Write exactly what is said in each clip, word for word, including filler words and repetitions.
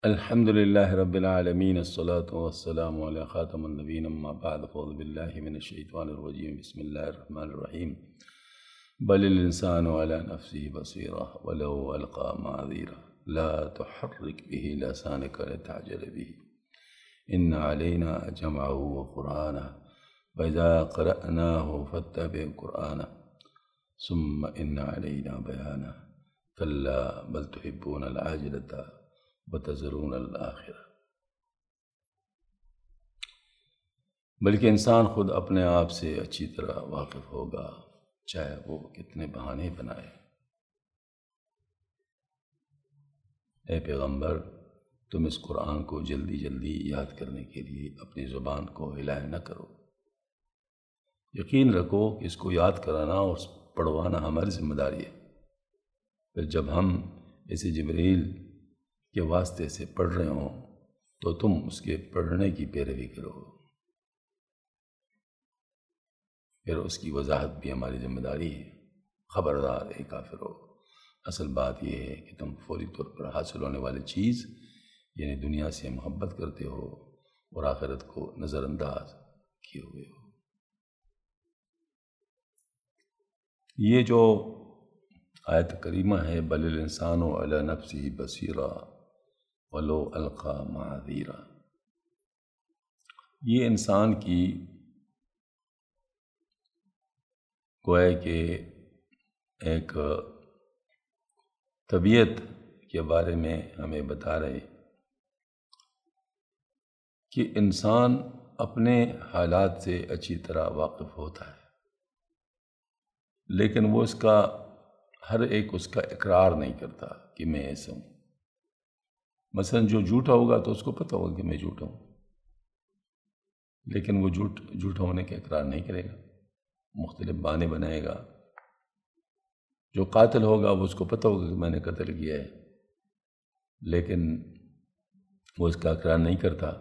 الحمد لله رب العالمين، الصلاة والسلام على خاتم النبيين، أما بعد، فأعوذ بالله من الشيطان الرجيم، بسم الله الرحمن الرحيم. بل الإنسان على نفسه بصيرة ولو ألقى معاذيره لا تحرك به لسانك لتعجل به إن علينا جمعه وقرآنه فإذا قرأناه فاتبع قرآنه ثم إن علينا بيانه كلا بل تحبون العاجلة وتذرون الآخرة. بلکہ انسان خود اپنے آپ سے اچھی طرح واقف ہوگا چاہے وہ کتنے بہانے بنائے. اے پیغمبر، تم اس قرآن کو جلدی جلدی یاد کرنے کے لیے اپنی زبان کو ہلائے نہ کرو. یقین رکھو کہ اس کو یاد کرانا اور پڑھوانا ہماری ذمہ داری ہے. پھر جب ہم اسے جبریل کے واسطے سے پڑھ رہے ہوں تو تم اس کے پڑھنے کی پیروی کرو. پھر اس کی وضاحت بھی ہماری ذمہ داری ہے. خبردار اے کافرو، اصل بات یہ ہے کہ تم فوری طور پر حاصل ہونے والی چیز یعنی دنیا سے محبت کرتے ہو اور آخرت کو نظر انداز کیے ہوئے ہو. یہ جو آیت کریمہ ہے، بل الانسان علی نفسہ بصیرہ ولو القی معاذیرہ، یہ انسان کی گویا کہ ایک طبیعت کے بارے میں ہمیں بتا رہے کہ انسان اپنے حالات سے اچھی طرح واقف ہوتا ہے، لیکن وہ اس کا ہر ایک اس کا اقرار نہیں کرتا کہ میں ایسا ہوں. مثلا جو جھوٹا ہوگا تو اس کو پتہ ہوگا کہ میں جھوٹا ہوں، لیکن وہ جھوٹ جھوٹا ہونے کا اقرار نہیں کرے گا، مختلف بہانے بنائے گا. جو قاتل ہوگا وہ اس کو پتہ ہوگا کہ میں نے قتل کیا ہے، لیکن وہ اس کا اقرار نہیں کرتا.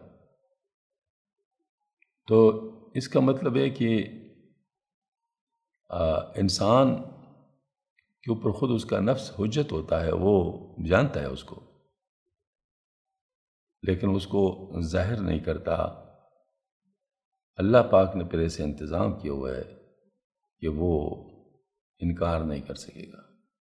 تو اس کا مطلب ہے کہ انسان کے اوپر خود اس کا نفس حجت ہوتا ہے، وہ جانتا ہے اس کو، لیکن اس کو ظاہر نہیں کرتا. اللہ پاک نے پھر ایسے انتظام کیا ہوا ہے کہ وہ انکار نہیں کر سکے گا.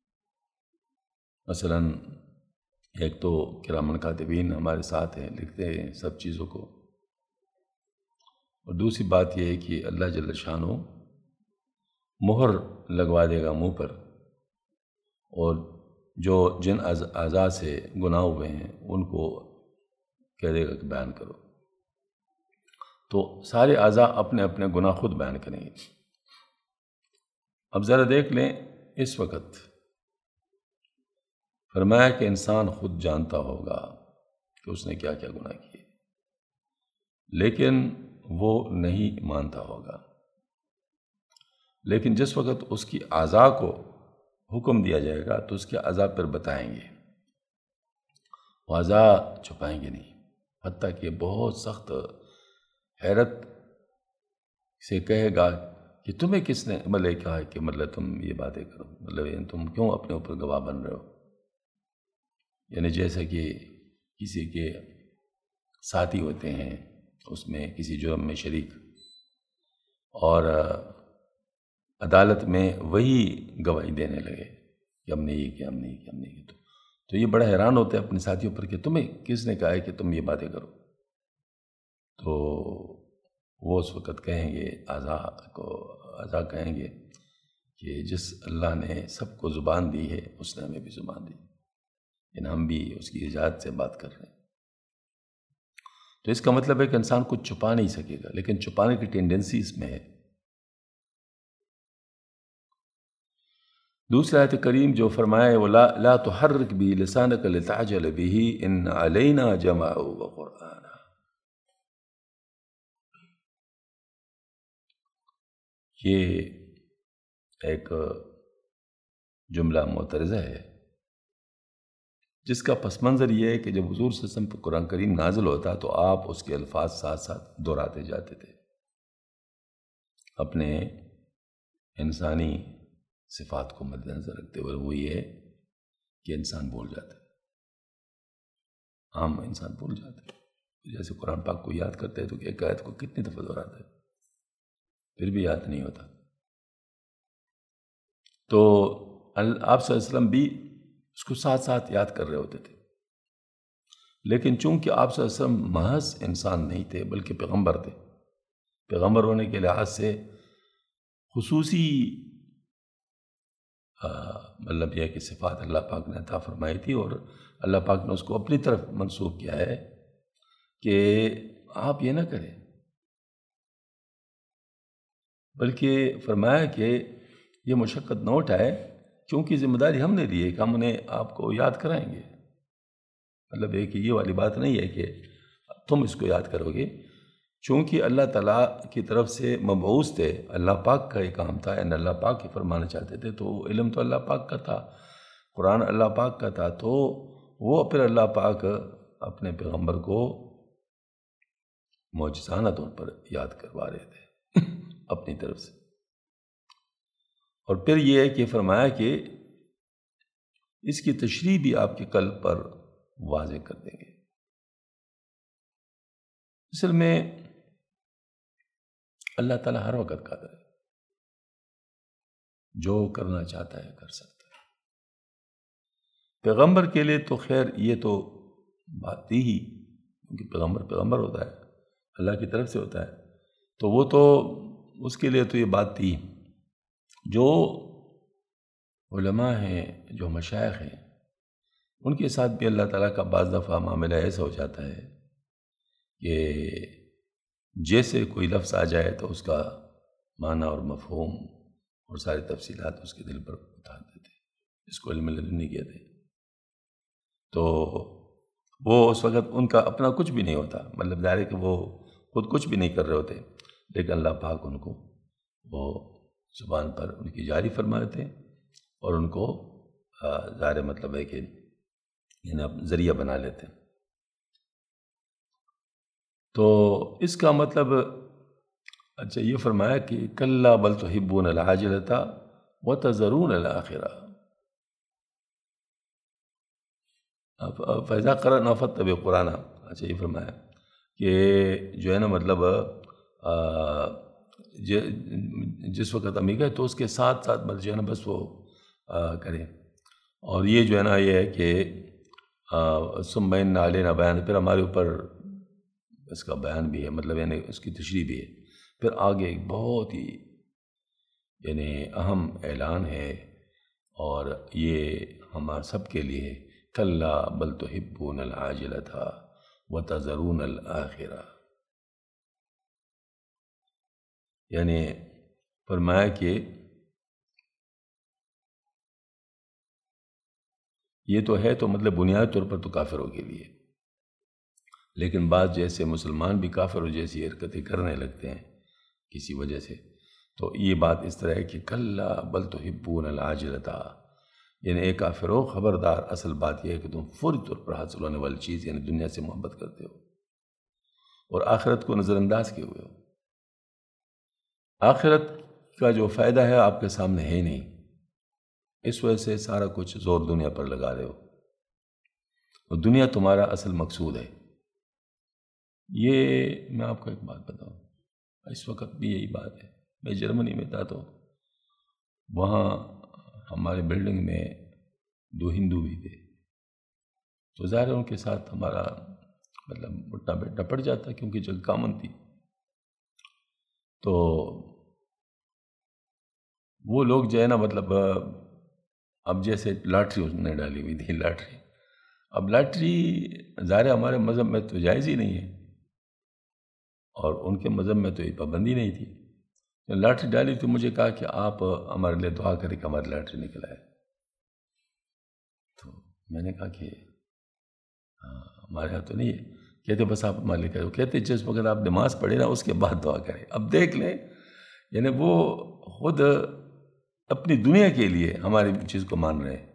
مثلا ایک تو کرامن کاتبین ہمارے ساتھ ہیں، لکھتے ہیں سب چیزوں کو، اور دوسری بات یہ ہے کہ اللہ جل شانہ مہر لگوا دے گا منہ پر، اور جو جن اعضاء سے گناہ ہوئے ہیں ان کو کہہ دے گا کہ بیان کرو. تو سارے اعضاء اپنے اپنے گناہ خود بیان کریں گے. اب ذرا دیکھ لیں، اس وقت فرمایا کہ انسان خود جانتا ہوگا کہ اس نے کیا کیا گناہ کیے، لیکن وہ نہیں مانتا ہوگا. لیکن جس وقت اس کی اعضاء کو حکم دیا جائے گا تو اس کے اعضاء پر بتائیں گے، وہ اعضاء چھپائیں گے نہیں. حتیٰ کہ بہت سخت حیرت سے کہے گا کہ تمہیں کس نے مطلب کہا ہے کہ مطلب تم یہ باتیں کرو، مطلب تم کیوں اپنے اوپر گواہ بن رہے ہو. یعنی جیسے کہ کسی کے ساتھی ہوتے ہیں، اس میں کسی جرم میں شریک، اور عدالت میں وہی گواہی دینے لگے کہ ہم نے یہ کیا، ہم نے یہ کیا، ہم نے یہ کیا. تو یہ بڑا حیران ہوتا ہے اپنے ساتھیوں پر کہ تمہیں کس نے کہا ہے کہ تم یہ باتیں کرو. تو وہ اس وقت کہیں گے، اعضاء کو اعضاء کہیں گے کہ جس اللہ نے سب کو زبان دی ہے اس نے ہمیں بھی زبان دی، یعنی ہم بھی اس کی اجازت سے بات کر رہے ہیں. تو اس کا مطلب ہے کہ انسان کچھ چھپا نہیں سکے گا، لیکن چھپانے کی ٹینڈنسی اس میں ہے. دوسرا آیت کریم جو فرمایا ہے وہ لا لا تحرک بھی لسانک لتعجل به ان علینا جمعہ وقرآن. یہ ایک جملہ معترضہ ہے جس کا پس منظر یہ ہے کہ جب حضور صلی اللہ علیہ وسلم پر قرآن کریم نازل ہوتا تو آپ اس کے الفاظ ساتھ ساتھ دہراتے جاتے تھے اپنے انسانی صفات کو مد نظر رکھتے ہوئے. وہ یہ ہے کہ انسان بھول جاتا ہے. عام انسان بھول جاتا ہے، جیسے قرآن پاک کو یاد کرتے ہیں تو ایک آیت کو کتنی دفعہ دہراتا ہے پھر بھی یاد نہیں ہوتا۔ تو آپ صلی اللہ علیہ وسلم بھی اس کو ساتھ ساتھ یاد کر رہے ہوتے تھے، لیکن چونکہ آپ صلی اللہ علیہ وسلم محض انسان نہیں تھے بلکہ پیغمبر تھے، پیغمبر ہونے کے لحاظ سے خصوصی مطلب یہ ہے کہ صفات اللہ پاک نے عطا فرمائی تھی، اور اللہ پاک نے اس کو اپنی طرف منسوخ کیا ہے کہ آپ یہ نہ کریں، بلکہ فرمایا کہ یہ مشقت نہ اٹھائے کیونکہ ذمہ داری ہم نے لی ہے کہ ہم انہیں آپ کو یاد کرائیں گے۔ مطلب یہ کہ یہ والی بات نہیں ہے کہ تم اس کو یاد کرو گے، چونکہ اللہ تعالیٰ کی طرف سے مبعوث تھے، اللہ پاک کا یہ کام تھا، یعنی اللہ پاک ہی فرمانا چاہتے تھے، تو علم تو اللہ پاک کا تھا، قرآن اللہ پاک کا تھا، تو وہ پھر اللہ پاک اپنے پیغمبر کو معجزانہ طور پر یاد کروا رہے تھے اپنی طرف سے۔ اور پھر یہ ہے کہ فرمایا کہ اس کی تشریح بھی آپ کے قلب پر واضح کر دیں گے۔ اصل میں اللہ تعالیٰ ہر وقت قادر ہے، جو کرنا چاہتا ہے کر سکتا ہے۔ پیغمبر کے لیے تو خیر یہ تو بات تھی ہی، کیونکہ پیغمبر پیغمبر ہوتا ہے، اللہ کی طرف سے ہوتا ہے، تو وہ تو اس کے لیے تو یہ بات تھی۔ جو علماء ہیں، جو مشائخ ہیں، ان کے ساتھ بھی اللہ تعالیٰ کا بعض دفعہ معاملہ ایسا ہو جاتا ہے کہ جیسے کوئی لفظ آ جائے تو اس کا معنی اور مفہوم اور ساری تفصیلات اس کے دل پر اتار دیتے، اس کو علم لدنی کہتے ہیں۔ تو وہ اس وقت ان کا اپنا کچھ بھی نہیں ہوتا، مطلب ظاہر ہے کہ وہ خود کچھ بھی نہیں کر رہے ہوتے، لیکن اللہ پاک ان کو وہ زبان پر ان کی جاری فرما دیتے ہیں اور ان کو ظاہر مطلب ہے کہ یعنی ذریعہ بنا لیتے ہیں۔ تو اس کا مطلب اچھا یہ فرمایا کہ کلا بل تحبون العاجلۃ وتذرون الآخرہ، فإذا قرأنا فاتبع قرآن، اچھا یہ فرمایا کہ جو ہے نا مطلب جس وقت امی گئے تو اس کے ساتھ ساتھ بس جو ہے نا بس وہ کریں، اور یہ جو ہے نا یہ ہے کہ ثم إن علینا بیان، پھر ہمارے اوپر اس کا بیان بھی ہے، مطلب یعنی اس کی تشریح بھی ہے۔ پھر آگے ایک بہت ہی یعنی اہم اعلان ہے، اور یہ ہمارا سب کے لیے کلا بل تحبون العاجلۃ وتذرون الآخرہ، یعنی فرمایا کہ یہ تو ہے تو مطلب بنیادی طور پر تو کافروں کے لیے، لیکن بعض جیسے مسلمان بھی کافروں جیسی حرکتیں کرنے لگتے ہیں کسی وجہ سے، تو یہ بات اس طرح ہے کہ کلا بل تحبون العاجلۃ، یعنی اے کافروں خبردار، اصل بات یہ ہے کہ تم فوری طور پر حاصل ہونے والی چیز یعنی دنیا سے محبت کرتے ہو اور آخرت کو نظر انداز کیے ہوئے ہو۔ آخرت کا جو فائدہ ہے آپ کے سامنے ہے ہی نہیں، اس وجہ سے سارا کچھ زور دنیا پر لگا رہے ہو، اور دنیا تمہارا اصل مقصود ہے۔ یہ میں آپ کو ایک بات بتاؤں، اس وقت بھی یہی بات ہے۔ میں جرمنی میں تھا تو وہاں ہمارے بلڈنگ میں دو ہندو بھی تھے، تو ظاہر ہے ان کے ساتھ ہمارا مطلب اٹھنا بیٹھنا پڑ جاتا کیونکہ جگہ کامن تھی۔ تو وہ لوگ جو ہے نا مطلب اب جیسے لاٹری اس نے ڈالی ہوئی تھی، لاٹری اب لاٹری ظاہر ہمارے مذہب میں تو جائز ہی نہیں ہے، اور ان کے مذہب میں تو یہ پابندی نہیں تھی۔ لاٹری ڈالی تو مجھے کہا کہ آپ ہمارے لیے دعا کریں کہ ہماری لاٹری نکل آئے۔ تو میں نے کہا کہ ہمارے یہاں تو نہیں ہے، کہتے بس آپ ہمارے لیے کریں، کہتے جس وقت آپ نماز پڑھیں نا اس کے بعد دعا کریں۔ اب دیکھ لیں، یعنی وہ خود اپنی دنیا کے لیے ہماری چیز کو مان رہے ہیں،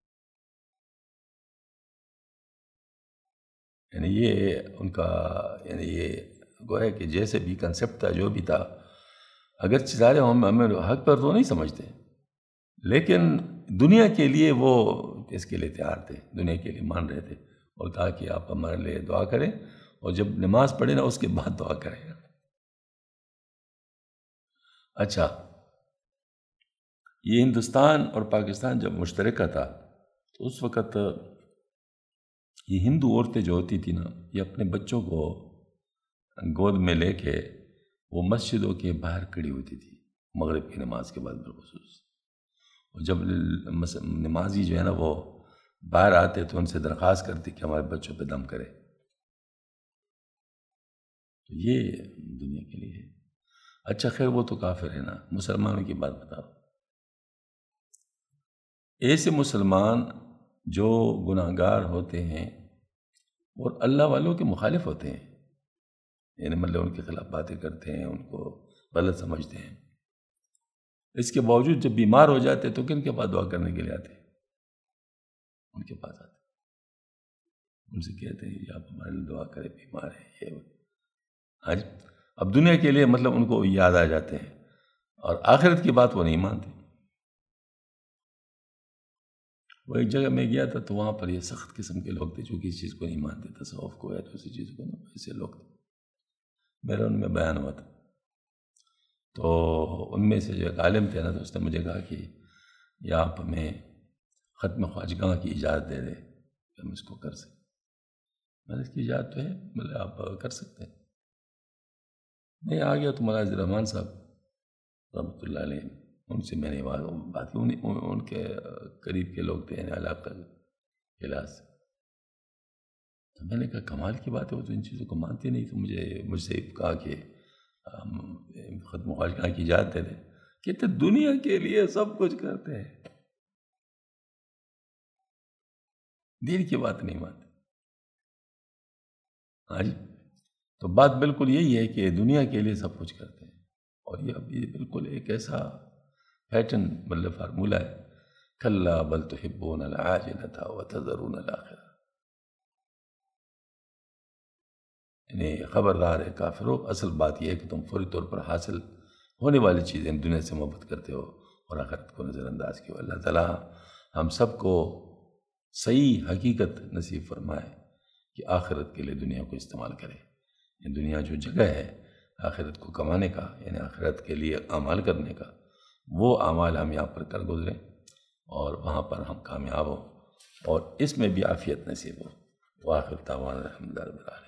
یعنی یہ ان کا یعنی یہ گویا کہ جیسے بھی کنسیپٹ تھا جو بھی تھا، اگر سارے ہم ہمیں حق پر تو نہیں سمجھتے، لیکن دنیا کے لیے وہ اس کے لیے تیار تھے، دنیا کے لیے مان رہے تھے، اور کہا کہ آپ ہمارے لیے دعا کریں، اور جب نماز پڑھے نا اس کے بعد دعا کریں۔ اچھا، یہ ہندوستان اور پاکستان جب مشترکہ تھا تو اس وقت یہ ہندو عورتیں جو ہوتی تھیں نا، یہ اپنے بچوں کو گود میں لے کے وہ مسجدوں کے باہر کھڑی ہوتی تھی مغرب کی نماز کے بعد بالخصوص، اور جب نمازی جو ہے نا وہ باہر آتے تو ان سے درخواست کرتی کہ ہمارے بچوں پہ دم کرے۔ تو یہ دنیا کے لیے ہے۔ اچھا خیر، وہ تو کافر ہے نا، مسلمانوں کی بات بتاؤ۔ ایسے مسلمان جو گناہگار ہوتے ہیں اور اللہ والوں کے مخالف ہوتے ہیں، یعنی مطلب ان کے خلاف باتیں کرتے ہیں، ان کو غلط سمجھتے ہیں، اس کے باوجود جب بیمار ہو جاتے تو کن کے پاس دعا کرنے کے لیے آتے ہیں؟ ان کے پاس آتے ہیں، ان سے کہتے ہیں کہ آپ ہمارے لیے دعا کریں، بیمار ہیں یہ وہ۔ آج اب دنیا کے لیے مطلب ان کو یاد آ جاتے ہیں، اور آخرت کی بات وہ نہیں مانتے۔ وہ ایک جگہ میں گیا تھا تو وہاں پر یہ سخت قسم کے لوگ تھے جو کسی چیز کو نہیں مانتے، تصوف کو یا دوسری چیز کو، نا ایسے لوگ تھے، میرا ان میں بیان ہوا تھا۔ تو ان میں سے جو ایک عالم تھے نا، تو اس نے مجھے کہا کہ یا آپ ہمیں ختم خواجگاہ کی اجازت دے دیں کہ ہم اس کو کر سکیں۔ میں نے اس کی اجازت تو ہے، مطلب آپ کر سکتے ہیں۔ نہیں آ گیا تو مولانا عبد الرحمن صاحب رحمۃ اللہ علیہ، ان سے میں نے بات کی، ان کے قریب کے لوگ تھے، یعنی علاقہ کے لحاظ سے۔ تو میں نے کہا کمال کی بات ہے، وہ تو ان چیزوں کو مانتے نہیں، تو مجھے مجھ سے کہا کہ ختم خواجگاہ کی اجازت دے دیں، کہتے دنیا کے لیے سب کچھ کرتے ہیں، دین کی بات نہیں مانتے۔ ہاں جی، تو بات بالکل یہی ہے کہ دنیا کے لیے سب کچھ کرتے ہیں، اور یہ اب یہ بالکل ایک ایسا پیٹرن مطلب فارمولہ ہے، کلا بل تحبون العاجلۃ وتذرون الآخرۃ، یعنی خبردار ہے کافرو، اصل بات یہ ہے کہ تم فوری طور پر حاصل ہونے والی چیزیں دنیا سے محبت کرتے ہو اور آخرت کو نظر انداز کیے۔ اللہ تعالیٰ ہم سب کو صحیح حقیقت نصیب فرمائے کہ آخرت کے لیے دنیا کو استعمال کرے۔ یہ دنیا جو جگہ ہے آخرت کو کمانے کا، یعنی آخرت کے لیے اعمال کرنے کا، وہ اعمال ہم یہاں پر کر گزریں اور وہاں پر ہم کامیاب ہوں اور اس میں بھی عافیت نصیب ہو۔ وآخر دعوانا الحمد للہ رب العالمین۔